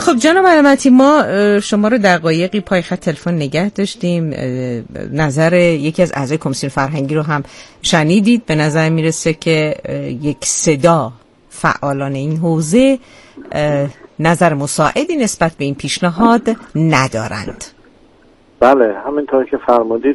خب جناب علامتی، ما شما رو دقایقی پای خط تلفن نگه داشتیم. نظر یکی از اعضای کمیسیون فرهنگی رو هم شنیدید. به نظر میرسه که یک صدا فعالان این حوزه نظر مساعدی نسبت به این پیشنهاد ندارند. بله، همینطور که فرمودید،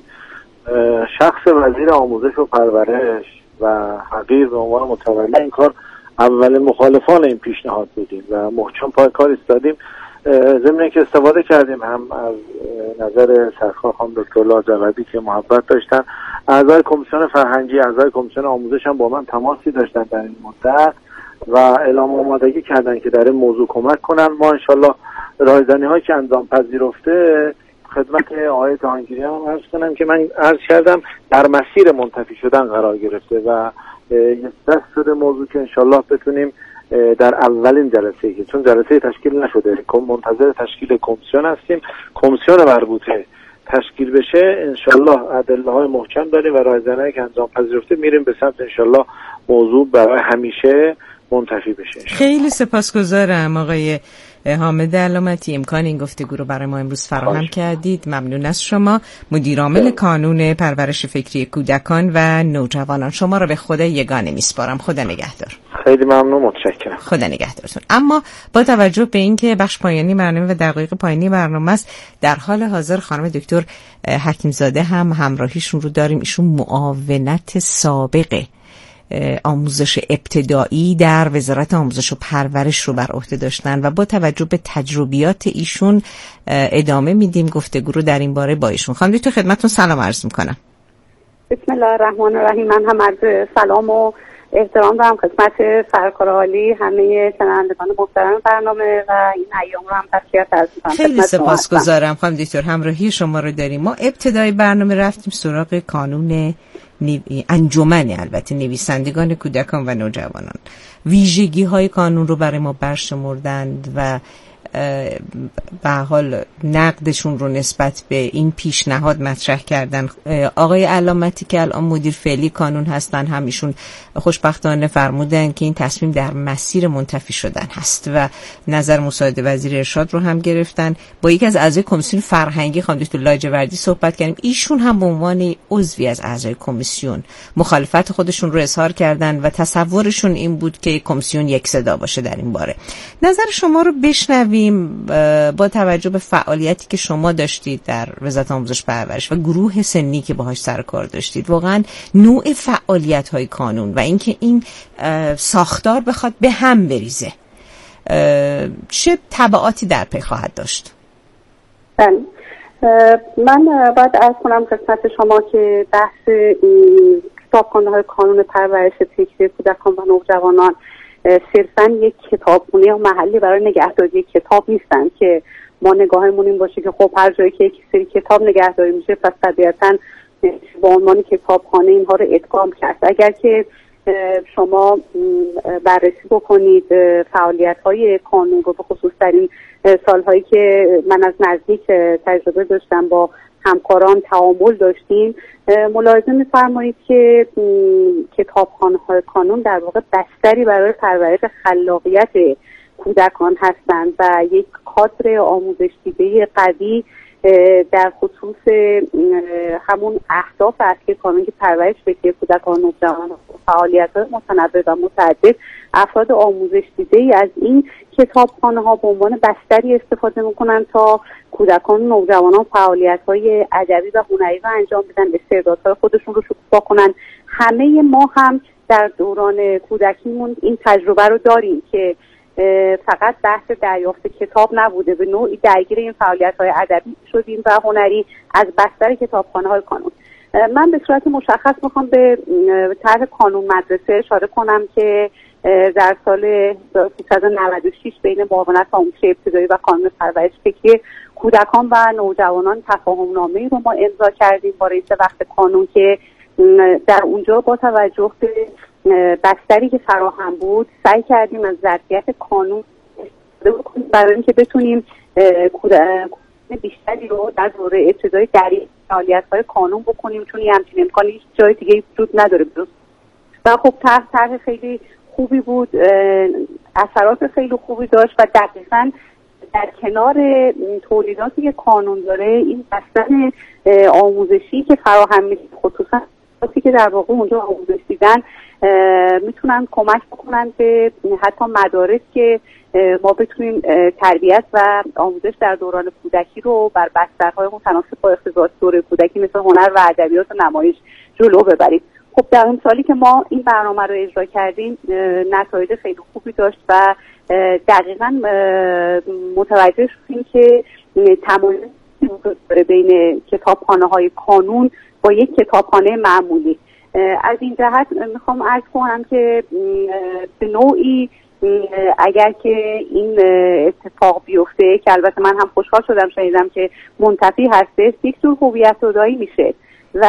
شخص وزیر آموزش و پرورش و حقیر به عنوان متولی این کار اول مخالفان این پیشنهاد بودیم و محکم پای کار ایستادیم. ضمن که استفاده کردیم هم از نظر سرکار خانم دکتر لاجوردی که محبت داشتن، اعضای کمیسیون فرهنگی، اعضای کمیسیون آموزش هم با من تماسی داشتن در این مدت و اعلام آمادگی کردن که در این موضوع کمک کنن. ما انشالله رایزنی هایی که انجام پذیرفته خدمت آقای جهانگیری هم عرض کنم که من عرض کردم در مسیر منتفی شدن قرار گرفته و دست شده موضوع که انشالله بتونیم در اولین جلسه، که چون جلسه تشکیل نشده، منتظر تشکیل کمیسیون هستیم، کمیسیون مربوطه تشکیل بشه انشالله ادله های محکم داریم و رایزنی که انجام پذیرفته میریم به سمت انشالله موضوع برای همیشه منتفی بشه. خیلی سپاسگزارم آقای حامد علامتی، امکان این گفتگو رو برای ما امروز فراهم کردید. ممنون از شما. مدیر عامل کانون پرورش فکری کودکان و نوجوانان، شما رو به خدا یگانه میسپارم. خدا نگهدار. خیلی ممنون، متشکرم. خدا نگهدارتون. اما با توجه به اینکه بخش پایانی برنامه و دقایق پایانی برنامه است، در حال حاضر خانم دکتر حکیمزاده هم همراهیشون رو داریم. ایشون معاونت سابق آموزش ابتدایی در وزارت آموزش و پرورش رو بر عهده داشتن و با توجه به تجربیات ایشون ادامه میدیم گفتگو رو در این باره با ایشون. خانم دکتر خدمتتون سلام عرض میکنم. بسم الله الرحمن الرحیم. من هم عرض سلام و احترام دارم خدمت سرکار عالی، همه شنوندگان محترم برنامه و این ایام رو هم تشکر عرض می‌کنم. خیلی سپاسگزارم خانم دکتر، همراهی شما رو داریم. ما ابتدای برنامه رفتیم سراغ کانون انجمن البته نویسندگان کودکان و نوجوانان. ویژگی های قانون رو برای ما برشمردند و به حال نقدشون رو نسبت به این پیشنهاد مطرح کردن. آقای علامتی که الان مدیر فعلی کانون هستن هم ایشون خوشبختانه فرمودن که این تصمیم در مسیر منتفی شدن هست و نظر مساعد وزیر ارشاد رو هم گرفتن. با یکی از اعضای کمیسیون فرهنگی خانم دکتر لاجوردی صحبت کردیم. ایشون هم به عنوان عضوی از اعضای کمیسیون مخالفت خودشون رو اظهار کردن و تصورشون این بود که کمیسیون یک صدا باشه در این باره. نظر شما رو بشنویم با توجه به فعالیتی که شما داشتید در وزارت آموزش پرورش و گروه سنی که باهاش سر کار داشتید. واقعا نوع فعالیت‌های کانون و اینکه این ساختار بخواد به هم بریزه چه تبعاتی در پی خواهد داشت؟ من باید عرض کنم خدمت شما که بحث کتابخانه‌های کانون پرورش فکری کودکان و نوجوانان صرفاً یک کتابخونه یا محلی برای نگهداری کتاب نیستن که ما نگاهمون این باشه که خب هر جایی که یک سری کتاب نگهداری میشه پس طبیعتاً با عنوان کتابخانه اینها رو ادغام کرد. اگر که شما بررسی بکنید فعالیت‌های کانون رو، به خصوص در این سال‌هایی که من از نزدیک تجربه داشتم، با همکاران تعامل داشتیم، ملاحظه می‌فرمایید که کتابخانه‌های کانون در واقع بستری برای پرورش خلاقیت کودکان هستند و یک کادر آموزش دیده قوی در خصوص همون اهداف اصلی کانون که پرورش فکری کودکان و نوجوانان، فعالیت‌های متنوع و متعدد، افراد آموزش دیده‌ای از این کتابخانه‌ها به عنوان بستری استفاده می‌کنند تا کودکان و نوجوانان فعالیت‌های ادبی و هنری رو انجام بدن، استعدادهای خودشون رو شکوفا کنن. همه ما هم در دوران کودکیمون این تجربه رو داریم که فقط بحث دریافت کتاب نبوده، به نوعی درگیر این فعالیت‌های ادبی شدیم و هنری از بستر کتابخانه‌های کانون. من به صورت مشخص میخوام به طرح کانون مدرسه اشاره کنم که در سال 1396 بین معاونت آموزش ابتدایی و کانون پرورش فکری کودکان و نوجوانان تفاهم‌نامه‌ای رو ما امضا کردیم با رئیس وقت کانون که در اونجا با توجه به بستری که فراهم بود سعی کردیم از ظرفیت کانون استفاده بکنیم برای اینکه بتونیم بیشتری رو در دوره ابتدایی در فعالیت‌های کانون بکنیم، چون همچین امکانی هیچ جای دیگه وجود نداره. و خب طرح خیلی خوبی بود، اثرات خیلی خوبی داشت و دقیقاً در کنار تولیداتی که قانون داره، این بستن آموزشی که فراهم میشه، خصوصا وقتی که در واقع اونجا آموزش دیدن، میتونن کمک بکنن به حتی مدارس که ما بتونیم تربیت و آموزش در دوران کودکی رو بر بسترهای متناسب با اختصاص دوره کودکی مثل هنر و ادبیات و نمایش جلو ببریم. خب در اون سالی که ما این برنامه رو اجرا کردیم نتایج خیلی خوبی داشت و دقیقاً متوجه شدیم که تمایز بین کتابخانه‌های قانون با یک کتابخانه معمولی. از این جهت میخوام عرض کنم که به نوعی اگر که این اتفاق بیفته، که البته من هم خوشحال شدم شنیدم که منتفی هسته، یک جور هویت زدایی میشه و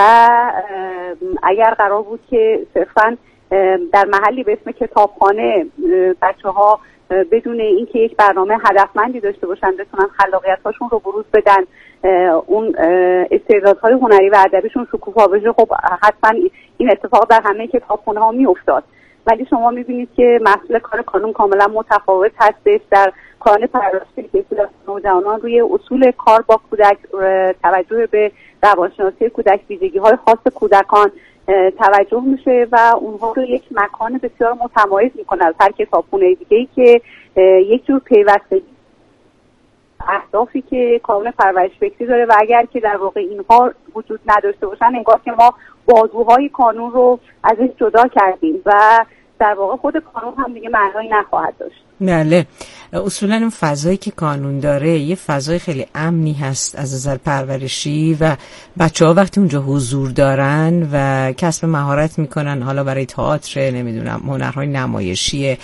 اگر قرار بود که صرفاً در محلی به اسم کتابخانه بچه‌ها بدون اینکه یک برنامه هدفمندی داشته باشن بتونن خلاقیت‌هاشون رو بروز بدن، اون استعدادهای هنری و ادبیشون شکوفا بشه، خب حتما این اتفاق در همه کتابخانه‌ها میافتاد. ولی شما میبینید که محصول کار قانون کاملا متفاوت هستش. در کانون پرورش نوجوانان روی اصول کار با کودک، توجه به روانشناسی کودک، ویژگی‌های خاص کودکان توجه میشه و اونها رو یک مکان بسیار متمایز میکنه از هر کتابخونه دیگه‌ای که یک جور پیوستگی اهدافی که کانون پرورش فکری داره و اگر که در واقع اینها وجود نداشته باشن انگار که ما بازوهای قانون رو ازش جدا کردیم و در واقع خود قانون هم دیگه معنایی نخواهد داشت. بله، اصولا اون فضایی که قانون داره یه فضای خیلی امنی هست از نظر پرورشی و بچه‌ها وقتی اونجا حضور دارن و کسب مهارت میکنن، حالا برای تئاتر، نمیدونم هنرهای نمایشی،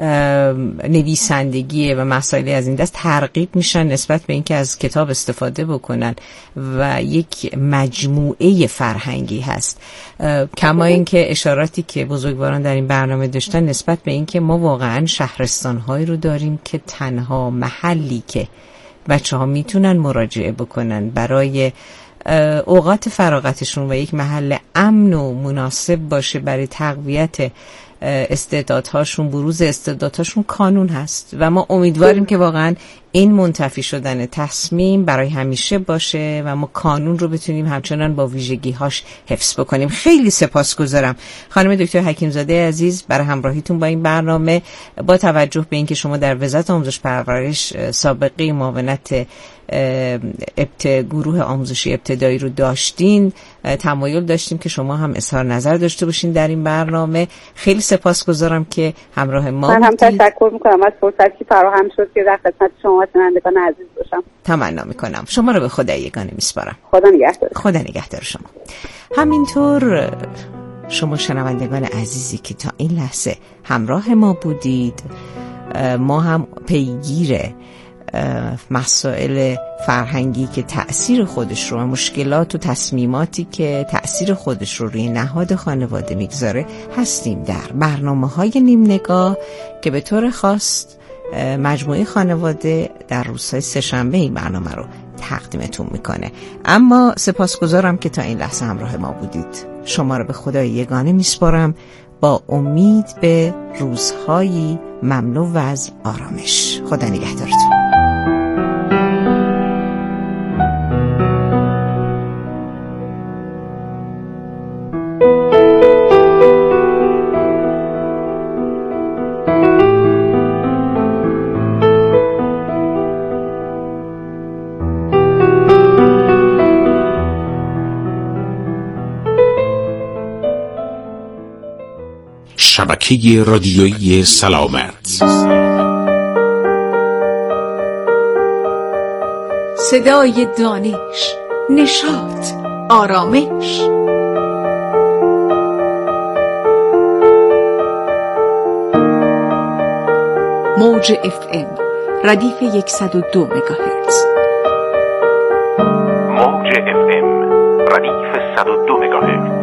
نویسندگی و مسائلی از این دست، ترغیب میشن نسبت به اینکه از کتاب استفاده بکنن و یک مجموعه فرهنگی هست. کما اینکه اشاراتی که بزرگواران در این برنامه داشتن نسبت به اینکه ما واقعا شهرستان‌هایی رو داریم که تنها محلی که بچه‌ها میتونن مراجعه بکنن برای اوقات فراغتشون و یک محل امن و مناسب باشه برای تقویت استعدادهاشون، بروز استعدادهاشون، قانون هست و ما امیدواریم که واقعا این منتفی شدن تصمیم برای همیشه باشه و ما قانون رو بتونیم همچنان با ویژگی‌هاش حفظ بکنیم. خیلی سپاسگزارم خانم دکتر حکیم‌زاده عزیز برای همراهیتون با این برنامه. با توجه به اینکه شما در وزارت آموزش پرورش سابقه معاونت گروه آموزشی ابتدایی رو داشتین، تمایل داشتیم که شما هم اظهار نظر داشته باشین در این برنامه. خیلی سپاسگزارم که همراه ما بودید. من هم تشکر میکنم از فرصتی که فراهم شد که در خدمت شما شنوندگان عزیز باشم. تمنا میکنم. شما رو به خدای یگانه میسپارم. خدا نگهدار. خدا نگهدار شما. همینطور شما شنوندگان عزیزی که تا این لحظه همراه ما بودید، ما هم پیگیر مسائل فرهنگی که تأثیر خودش رو، مشکلات و تصمیماتی که تأثیر خودش رو روی نهاد خانواده میگذاره هستیم در برنامه‌های نیم نگاه که به طور خاص مجموعه خانواده در روزهای سه‌شنبه این برنامه رو تقدیمتون میکنه. اما سپاسگزارم که تا این لحظه همراه ما بودید. شما رو به خدای یگانه میسپارم با امید به روزهایی مملو از آرامش. خدا نگهدارتون. شبکه رادیویی سلامت، صدای دانش، نشاط، آرامش. موج FM ردیف 102 مگاهرتز. موج FM ردیف 102 مگاهرتز.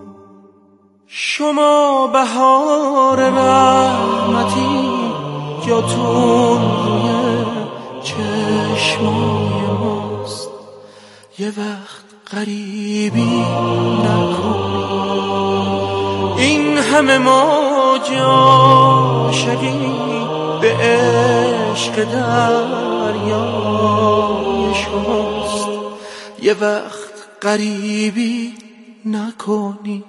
شما بهار رحمتی که رویاتون روی چشمای ماست. یه وقت غریبی نکن، این همه ما عاشقی به عشق دریای شماست. یه وقت غریبی نکنی.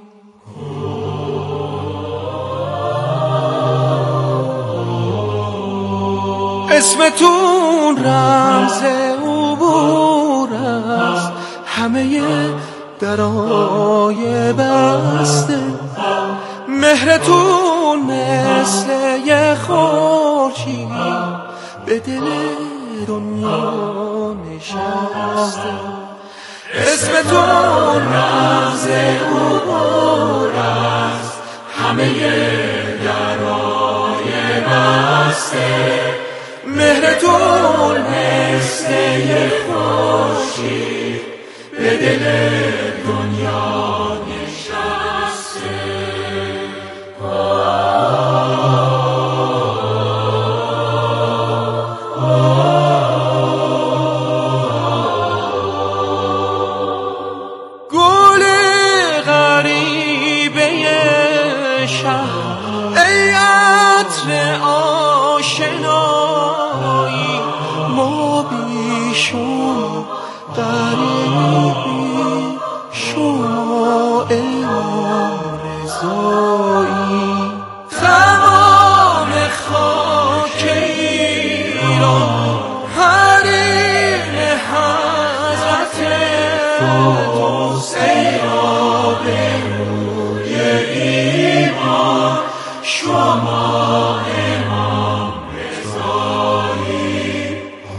اسمتون رمز عبور است، همه درای بسته. مهرتون مثل یه خورشید به دل دنیا نشسته. اسمتون رمز عبور است، همه درای بسته. مهرتون مثل یه خورشید به دل دنیا نشسته. گل غریبه شهر، ای عطر آشنایی، ما بیشون غریبی، شما امام رضایی. تمام خاک ایران حریم حضرت توست، ای آبروی ایمان، شما امام رضایی.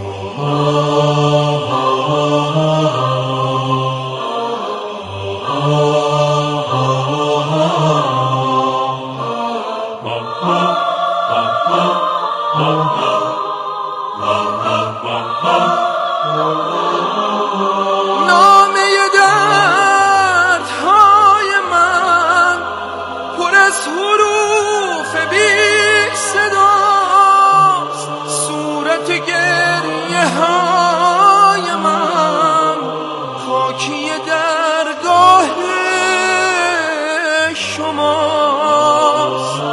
نامه دردهای من پر از حروف بی صداست، صورت گریه های من خاکی درگاه شماست.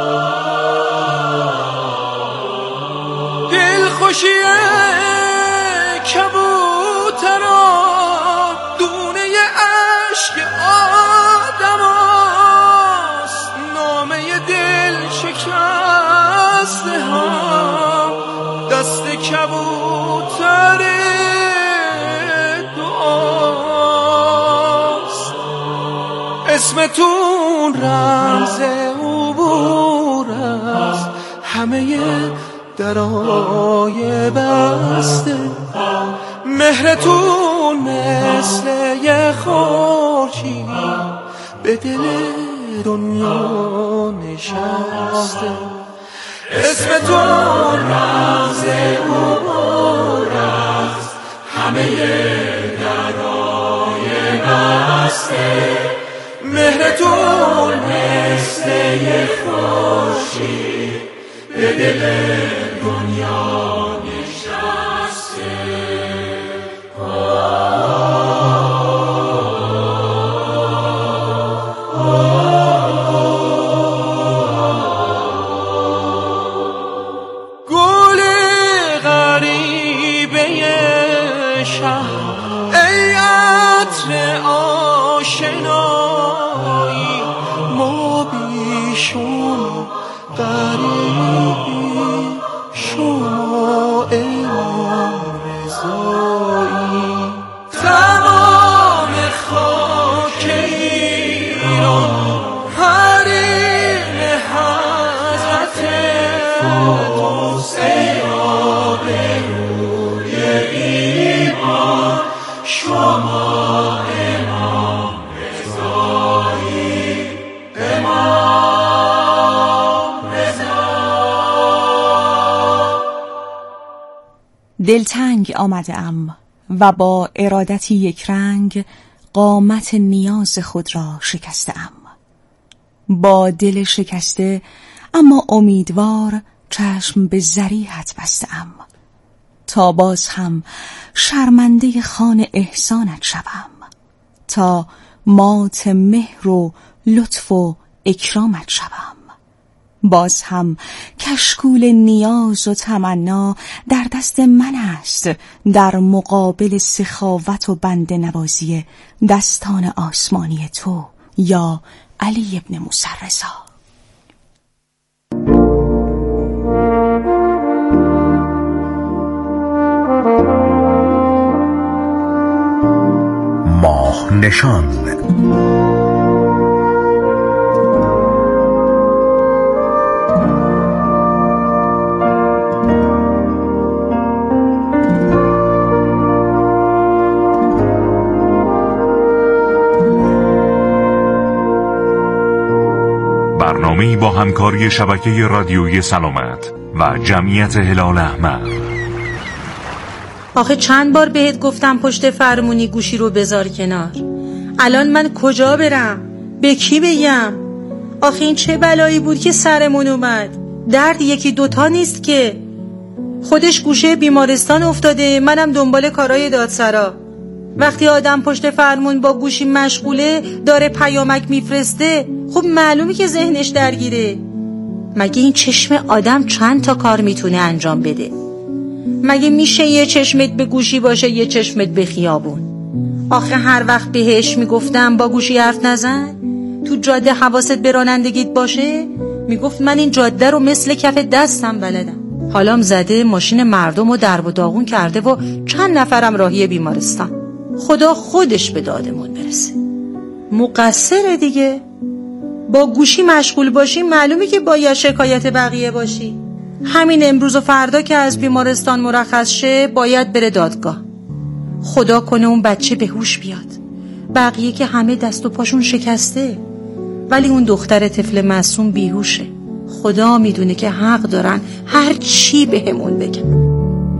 دلخوشی کبوتران دونه عشق آدماست، نامه دل شکسته هم دست کبوتر دعاست. اسمتون رمز عبور است، همه درای بسته. مهرتون مثل یه خورشید به دل دنیا نشسته. اسمتون رمز عبور است، همه درای بسته. مهرتون مثل یه خورشید به دل دنیا نشسته. گل غریبه شهر، ای عطر آشنایی، ما بیشون غریبی، شما امام رضایی. تمام خاک ایران حریم حضرت توست، ای آبروی ایمان، شما امام رضایی. امام رضا. دلتنگ آمدم و با ارادتی یک رنگ قامت نیاز خود را شکستم. با دل شکسته اما امیدوار چشم به ذریحت بستم، تا باز هم شرمنده خوان احسانت شوم، تا مات مهر و لطف و اکرامت شوم. باز هم کشکول نیاز و تمنا در دست من است، در مقابل سخاوت و بنده نوازی دستان آسمانی تو یا علی ابن موسی رضا. ماه نشان. برنامه‌ای با همکاری شبکه رادیویی سلامت و جمعیت هلال احمر. آخه چند بار بهت گفتم پشت فرمونی گوشی رو بذار کنار. الان من کجا برم؟ به کی بگم؟ آخه این چه بلایی بود که سرمون اومد؟ درد یکی دوتا نیست که. خودش گوشه بیمارستان افتاده، منم دنبال کارای دادسرا. وقتی آدم پشت فرمون با گوشی مشغوله داره پیامک میفرسته، خب معلومه که ذهنش درگیره. مگه این چشم آدم چند تا کار میتونه انجام بده؟ مگه میشه یه چشمت به گوشی باشه یه چشمت به خیابون؟ آخه هر وقت بهش میگفتم با گوشی حرف نزن، تو جاده حواست به رانندگیت باشه، میگفت من این جاده رو مثل کف دستم بلدم. حالام زده ماشین مردم رو درب و داغون کرده و چند نفرم راهی بیمارستان. خدا خودش به دادمون برسه. مقصره دیگه. با گوشی مشغول باشی معلومه که باید شکایت بقیه باشی. همین امروز و فردا که از بیمارستان مرخص شه باید بره دادگاه. خدا کنه اون بچه به هوش بیاد. بقیه که همه دست و پاشون شکسته، ولی اون دختر طفل معصوم بیهوشه. خدا میدونه که حق دارن هر چی بهمون بگن.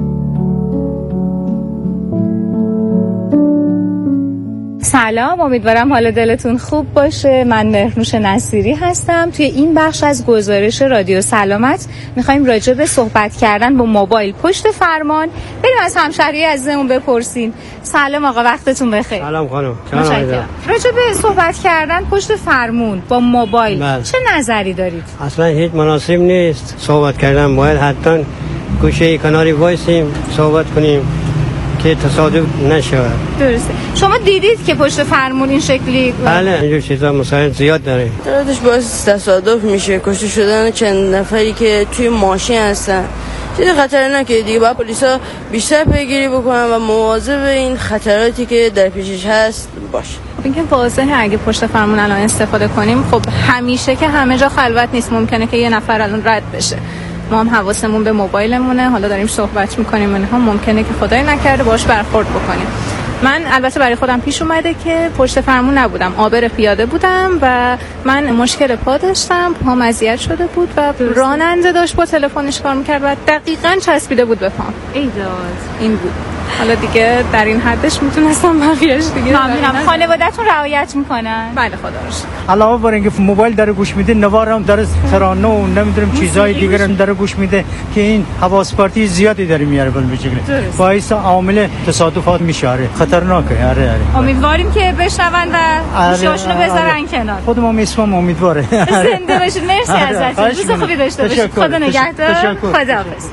سلام، امیدوارم حال دلتون خوب باشه. من مهرنوش نصیری هستم. توی این بخش از گزارش رادیو سلامت میخوایم راجع به صحبت کردن با موبایل پشت فرمان بریم از همشهری عزیزمون بپرسیم. سلام آقا، وقتتون بخیر. سلام خانم. متشکرم. راجع به صحبت کردن پشت فرمون با موبایل چه نظری دارید؟ اصلا هیچ مناسب نیست صحبت کردن. باید حتما گوشه کناری وایسیم صحبت کنیم که تصادف نشود. درسته. شما دیدید که پشت فرمون این شکلی؟ بله، اینجور چیزا مسائل زیاد داره. درستش باعث تصادف میشه، کشته شدن چند نفری که توی ماشین هستن. چیز خطرناکه دیگه. باید پلیسا بیشتر پیگیری بکنن و مواظب این خطراتی که در پیشش هست باشه. این که واضحه اگه پشت فرمون الان استفاده کنیم، خب همیشه که همه جا خلوت نیست، ممکنه که یه نفر الان رد بشه. ما هم حواسمون به موبایلمونه، حالا داریم صحبت میکنیم، اینها ممکنه که خدای نکرده باش برخورد بکنیم. من البته برای خودم پیش اومده که پشت فرمون نبودم، عابر پیاده بودم و من مشکل پا داشتم، پام اذیت شده بود و راننده داشت با تلفنش کار میکرد و دقیقاً چسبیده بود به پام. این بود. حالا دیگه در این حدش میتونستم بقیه‌اش دیگه. ممنونم. خانواده‌تون رعایت میکنن؟ بله خدا رو شکر. علاوه بر اینکه موبایل داره گوش میده، نوارم داره ترانه و نمیدونم چیزای دیگه هم داره گوش میده که این حواس پرتی زیادی داره میاره بالبچگونه، باعث عامل تصادفات میشه. خطرناکه. آره. امیدواریم که بشنون و گوشی‌هاشونو بذارن کنار. خودم میسوام امیدواره. زنده باشید. مرسی ازتون. روز خوبی داشته باشید. خدا نگهدار. خداحافظ.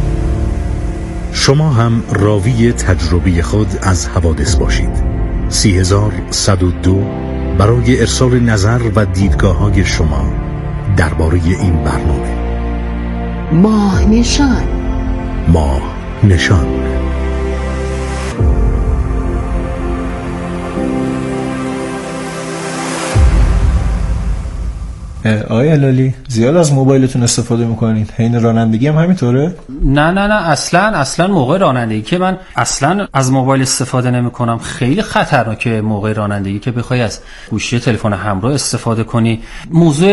شما هم راوی تجربه خود از حوادث باشید. 30102 برای ارسال نظر و دیدگاه‌های شما درباره این برنامه. ماه نشان. ماه نشان. آقای هلالی، زیاد از موبایلتون استفاده میکنید؟ حین رانندگی هم همینطوره؟ نه اصلا موقع رانندگی که من اصلا از موبایل استفاده نمیکنم. خیلی خطرناکه موقع رانندگی که بخوای از گوشی تلفن همراه استفاده کنی. موضوع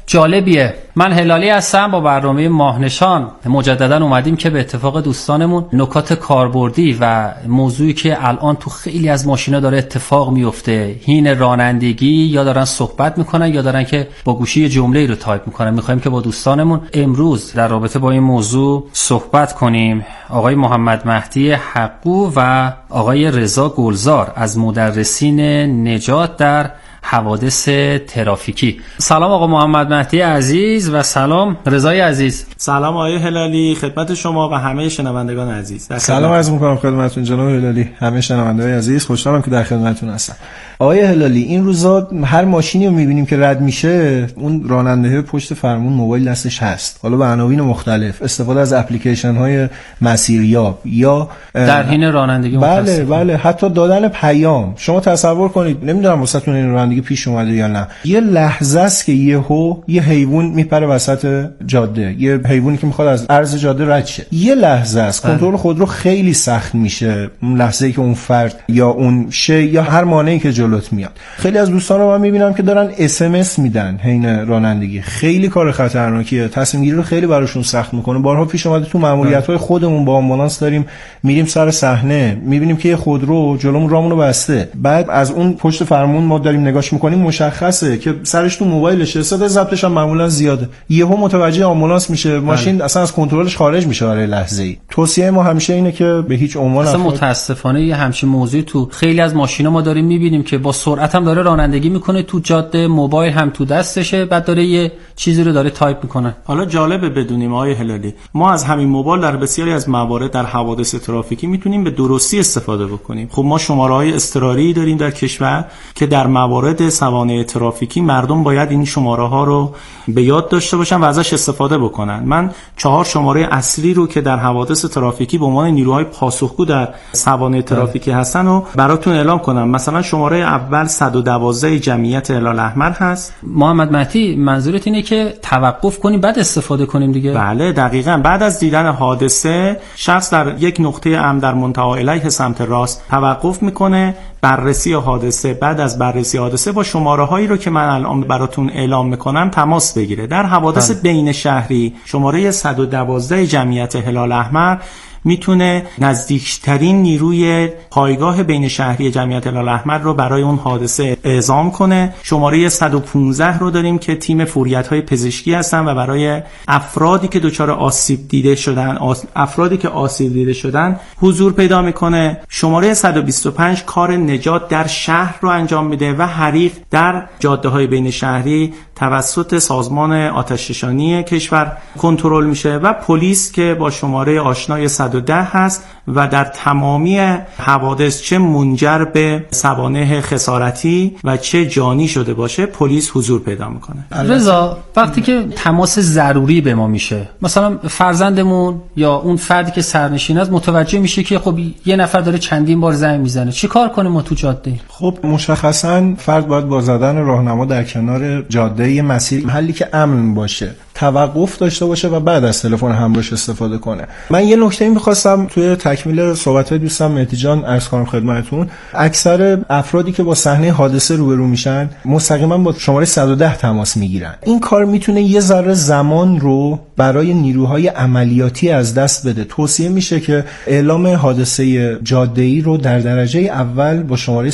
جالبیه. من هلالی هستم، با برنامه ماهنشان مجددا اومدیم که به اتفاق دوستانمون نکات کاربردی و موضوعی که الان تو خیلی از ماشینا داره اتفاق میفته، هین رانندگی، یا دارن صحبت میکنن یا دارن که با گوشی جمله‌ای رو تایپ میکنن. میخوایم که با دوستانمون امروز در رابطه با این موضوع صحبت کنیم. آقای محمد مهدی حقو و آقای رضا گلزار از مدرسین نجات در حوادث ترافیکی. سلام آقا محمد مهدی عزیز و سلام رضای عزیز. سلام آقای هلالی خدمت شما و همه شنوندگان عزیز. سلام عرض می‌کنم خدمتتون جناب هلالی، همه شنوندگان عزیز، خوشحالم که در خدمتتون هستم. آقای هلالی، این روزا هر ماشینی رو می‌بینیم که رد میشه، اون راننده پشت فرمون موبایل دستش هست، حالا به عناوین مختلف، استفاده از اپلیکیشن‌های مسیریاب یا در حین رانندگی. بله حتی دادن پیام. شما تصور کنید، نمیدونم واسهتون این رانندگی پیش اومده یا نه، یه لحظه است که یه حیوان میپره وسط جاده، یه حیوانی که میخواد از عرض جاده رد شه، یه لحظه است کنترل خودرو خیلی سخت میشه، اون لحظه‌ای که اون فرد یا اون شی یا هر مانعی که جلوت میاد. خیلی از دوستان رو من میبینم که دارن SMS میدن حین رانندگی. خیلی کار خطرناکیه، تصمیم گیری رو خیلی براشون سخت میکنه. بارها پیش اومده تو ماموریت‌های خودمون با آمبولانس داریم میریم سر صحنه، میبینیم که یه خودرو جلومون رامونو بسته، بعد از اون پشت فرمون ما داریم نگاش میکنیم، مشخصه که سرش تو موبایلشه، صدای ضبطش هم معمولا زیاده، یهو متوجه آمبولانس میشه، ماشین اصلا از کنترلش خارج میشه برای لحظه‌ای. توصیه ما همیشه اینه که به هیچ عنوان اصلا متاسفانه یه همچین موضوعی تو خیلی از ماشینا ما داریم میبینیم که با سرعت هم داره رانندگی میکنه تو جاده، موبایل هم تو دستشه، بعد داره یه چیزی رو داره تایپ میکنه. حالا جالبه بدونیم آقای هلالی، ما از همین موبایل در بسیاری از موارد در حوادث ترافیکی میتونیم به درستی استفاده بکنیم. خب ما شماره‌های اضطراری داریم در کشور که در موارد سوانح ترافیکی مردم باید این شماره‌ها رو به یاد داشته باشن و ازش استفاده بکنن. من 4 شماره اصلی رو که در حوادث ترافیکی به عنوان نیروهای پاسخگو در سوانح ترافیکی هستن رو براتون اعلام کنم. مثلا شماره اول 112 جمعیت هلال احمر هست. محمد مهدی، منظورت اینه که توقف کنیم بعد استفاده کنیم دیگه؟ بله دقیقاً. بعد از دیدن حادثه شخص در یک نقطه امن در منتهی علیه سمت راست توقف میکنه، بررسی حادثه، بعد از بررسی حادثه با شماره هایی رو که من الان براتون اعلام میکنم تماس بگیره. در حوادث بین شهری شماره 112 جمعیت هلال احمر میتونه نزدیکترین نیروی پایگاه بین شهری جمعیت هلال احمر رو برای اون حادثه اعزام کنه. شماره 115 رو داریم که تیم فوریت‌های پزشکی هستن و برای افرادی که دچار آسیب دیده شدن حضور پیدا میکنه. شماره 125 کار نجات در شهر رو انجام میده و حریق در جاده‌های بین شهری توسط سازمان آتش‌نشانی کشور کنترل میشه و پلیس که با شماره آشنای 110 هست و در تمامی حوادث چه منجر به سوانح خسارتی و چه جانی شده باشه پلیس حضور پیدا میکنه. رضا، وقتی که تماس ضروری به ما میشه، مثلا فرزندمون یا اون فردی که سرنشین است متوجه میشه که خب یه نفر داره چندین بار زنگ میزنه، چی کار کنیم ما تو جاده؟ خب مشخصا فرد باید با زدن راهنما در کنار جاده یه مسیر محلی که امن باشه توقف داشته باشه و بعد از تلفن همراهش استفاده کنه. من یه نکته می‌خواستم توی تکمیل صحبت‌های دوستم مهدی جان عرض کنم خدمتتون. اکثر افرادی که با صحنه حادثه روبرو میشن مستقیما با شماره 110 تماس میگیرن. این کار میتونه یه ذره زمان رو برای نیروهای عملیاتی از دست بده. توصیه میشه که اعلام حادثه جاده‌ای رو در درجه اول با شماره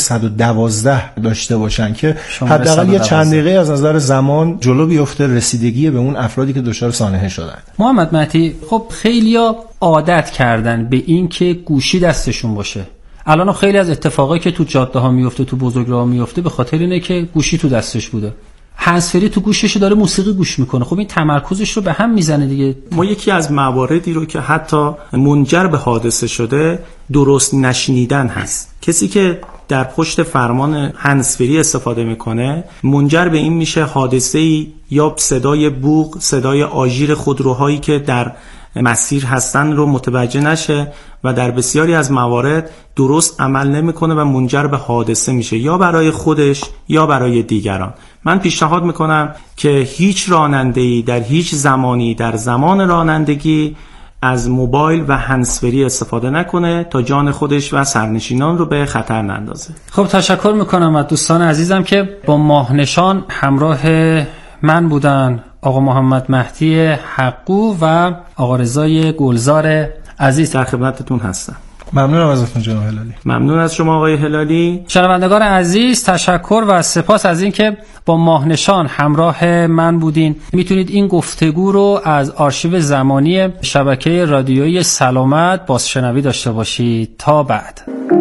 112 داشته باشن که حداقل یه چند دقیقه از نظر زمان جلو بیفته رسیدگی به اون افرادی که دچار سانحه شدن. محمد مهدی، خب خیلیا عادت کردن به این که گوشی دستشون باشه. الان خیلی از اتفاقایی که تو جاده ها میفته، تو بزرگراه میفته، به خاطر اینه که گوشی تو دستش بوده. هندزفری تو گوشش داره موسیقی گوش میکنه. خب این تمرکزش رو به هم میزنه دیگه. ما یکی از مواردی رو که حتی منجر به حادثه شده درست نشنیدن هست. کسی که در پشت فرمان هندزفری استفاده میکنه منجر به این میشه حادثه‌ای یا صدای بوق، صدای آژیر خودروهایی که در مسیر هستن رو متوجه نشه و در بسیاری از موارد درست عمل نمیکنه و منجر به حادثه میشه، یا برای خودش یا برای دیگران. من پیشنهاد میکنم که هیچ راننده‌ای در هیچ زمانی در زمان رانندگی از موبایل و هندزفری استفاده نکنه تا جان خودش و سرنشینان رو به خطر نندازه. خب تشکر میکنم از دوستان عزیزم که با ماهنشان همراه من بودن آقا محمد مهدی حقو و آقا رضای گلزار عزیز. در خدمتتون هستم. ممنونم ازتون جناب هلالی. ممنون از شما آقای هلالی. شنوندگان عزیز، تشکر و سپاس از اینکه با ماهنشان همراه من بودین. میتونید این گفتگو رو از آرشیو زمانی شبکه رادیویی سلامت بازشنوی داشته باشید. تا بعد.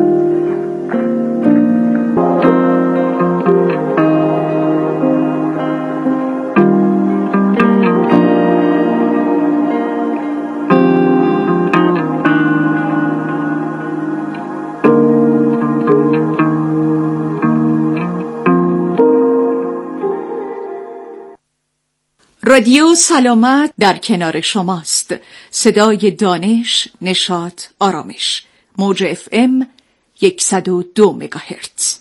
رادیو سلامت در کنار شماست. صدای دانش، نشاط، آرامش. موج FM 102 مگاهرتز.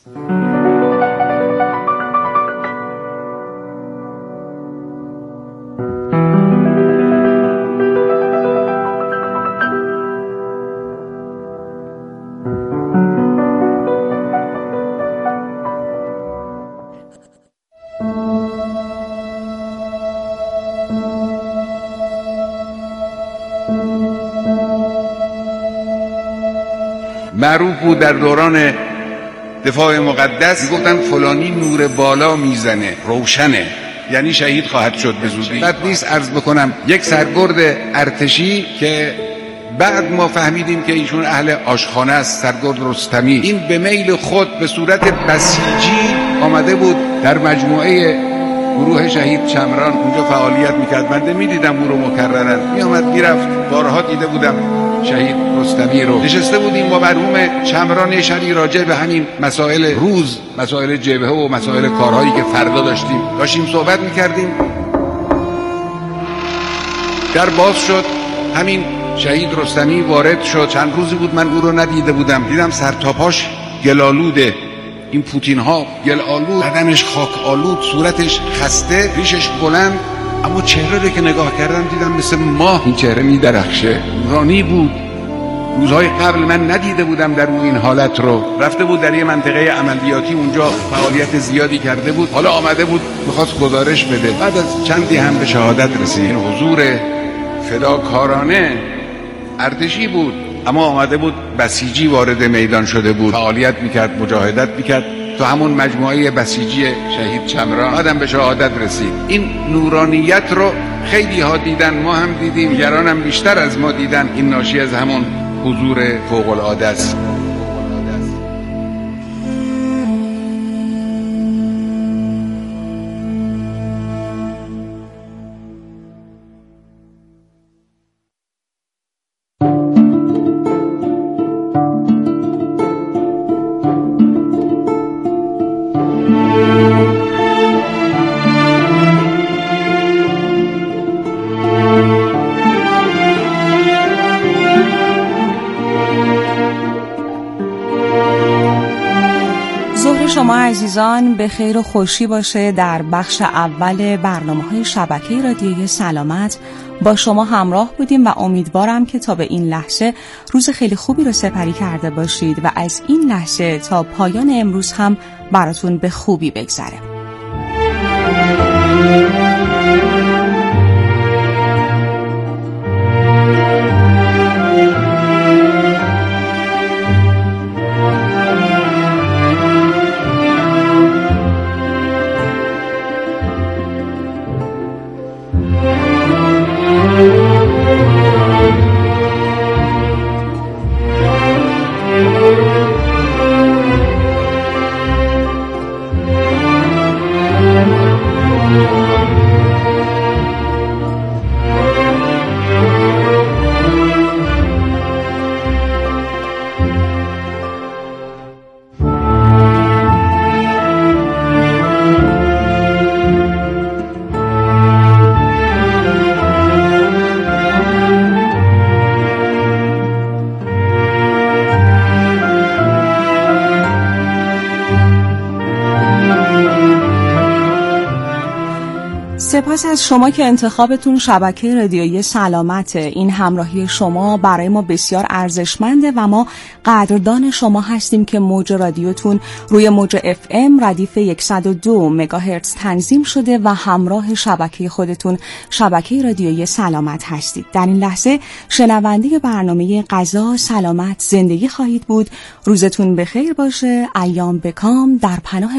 معروف بود در دوران دفاع مقدس میگفتن فلانی نور بالا میزنه، روشنه، یعنی شهید خواهد شد به زودی. بعد نیست عرض بکنم یک سرگرد ارتشی که بعد ما فهمیدیم که ایشون اهل آشخانه است، سرگرد رستمی، این به میل خود به صورت بسیجی آمده بود در مجموعه گروه شهید چمران اونجا فعالیت میکرد. بنده میدیدم او رو مکررن، میامد میرفت، بارها دیده بودم شهید رستمی رو. نشسته بودیم با مرحوم چمران شری راجع به همین مسائل روز، مسائل جبهه و مسائل کارهایی که فردا داشتیم صحبت میکردیم. در باز شد، همین شهید رستمی وارد شد. چند روزی بود من او رو ندیده بودم، دیدم سرتاپاش گلالوده، این پوتین ها گلالود، بدنش خاک آلود، صورتش خسته، ریشش بلند، اما چهره رو که نگاه کردم دیدم مثل ماه این چهره می درخشه، نورانی بود. روزهای قبل من ندیده بودم در اون این حالت رو. رفته بود در یه منطقه عملیاتی، اونجا فعالیت زیادی کرده بود، حالا آمده بود میخواست گزارش بده. بعد از چندی هم به شهادت رسید. این حضور فداکارانه ارتشی بود، اما آمده بود بسیجی وارد میدان شده بود، فعالیت میکرد، مجاهدت میکرد تو همون مجموعه بسیجی شهید چمران. آدم به شهادت رسید. این نورانیت رو خیلی ها دیدن، ما هم دیدیم، دیگران هم بیشتر از ما دیدن. این ناشی از همون حضور فوق العاده است. شما عزیزان به خیر و خوشی باشه. در بخش اول برنامه‌های شبکه رادیویی سلامت با شما همراه بودیم و امیدوارم که تا به این لحظه روز خیلی خوبی رو سپری کرده باشید و از این لحظه تا پایان امروز هم براتون به خوبی بگذره. سپاس از شما که انتخابتون شبکه رادیویی سلامت. این همراهی شما برای ما بسیار ارزشمنده و ما قدردان شما هستیم که موج رادیوتون روی موج FM ردیف 102 مگاهرتز تنظیم شده و همراه شبکه خودتون شبکه رادیویی سلامت هستید. در این لحظه شنونده برنامه غذا سلامت زندگی خواهید بود. روزتون بخیر باشه. ایام بکام در پناه